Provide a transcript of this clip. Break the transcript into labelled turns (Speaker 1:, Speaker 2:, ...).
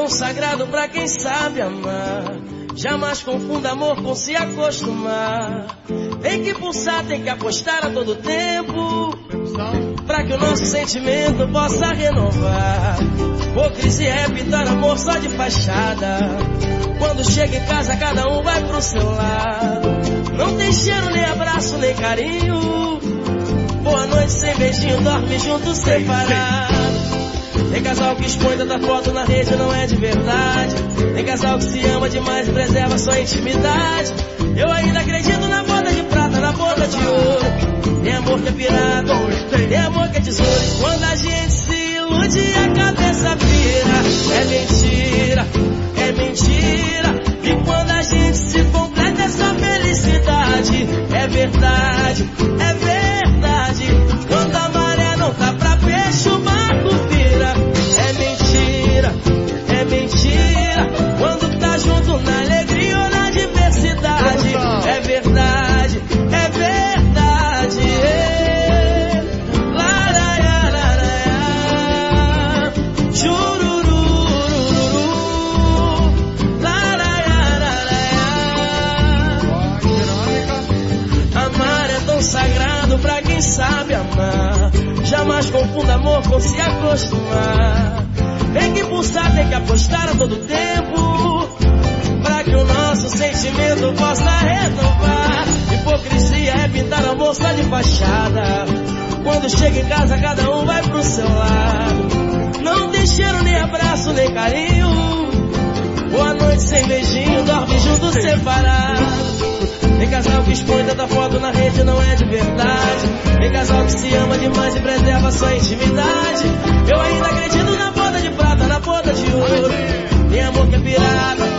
Speaker 1: tão sagrado pra quem sabe amar. Jamais confunda amor com se acostumar. Tem que pulsar, tem que apostar a todo tempo, pra que o nosso sentimento possa renovar. Hipocrisia é pintar amor só de fachada. Quando chega em casa cada um vai pro seu lado. Não tem cheiro, nem abraço, nem carinho. Boa noite sem beijinho, dorme junto separado. Tem casal que expõe tanta foto na rede, não é de verdade. Tem casal que se ama demais e preserva sua intimidade. Eu ainda acredito na boda de prata, na boda de ouro. Tem amor que é pirata, tem amor que é tesouro. E quando a gente se ilude a cabeça vira. É mentira, é mentira. E quando a gente se completa essa felicidade, é verdade, é verdade. Quando a maré não tá pra peixe, o barco vira. É mentira, é mentira. Quando tá junto na alegria ou na diversidade, é verdade, é verdade. Laraiararaia, chururururu, laraiararaia. Amar é tão sagrado pra quem sabe amar. Jamais confunda amor com se acostumar. Tem que pulsar, tem que apostar a todo tempo, pra que o nosso sentimento possa renovar. Hipocrisia é pintar amor só de fachada. Quando chega em casa cada um vai pro seu lado. Não tem cheiro, nem abraço, nem carinho. Boa noite sem beijinho, dorme junto separado. Tem casal que expõe tanta foto na rede, não é de verdade. Tem casal que se ama demais e preserva sua intimidade. Eu ainda acredito na boda de prata, na boda de ouro. Tem amor que é pirata,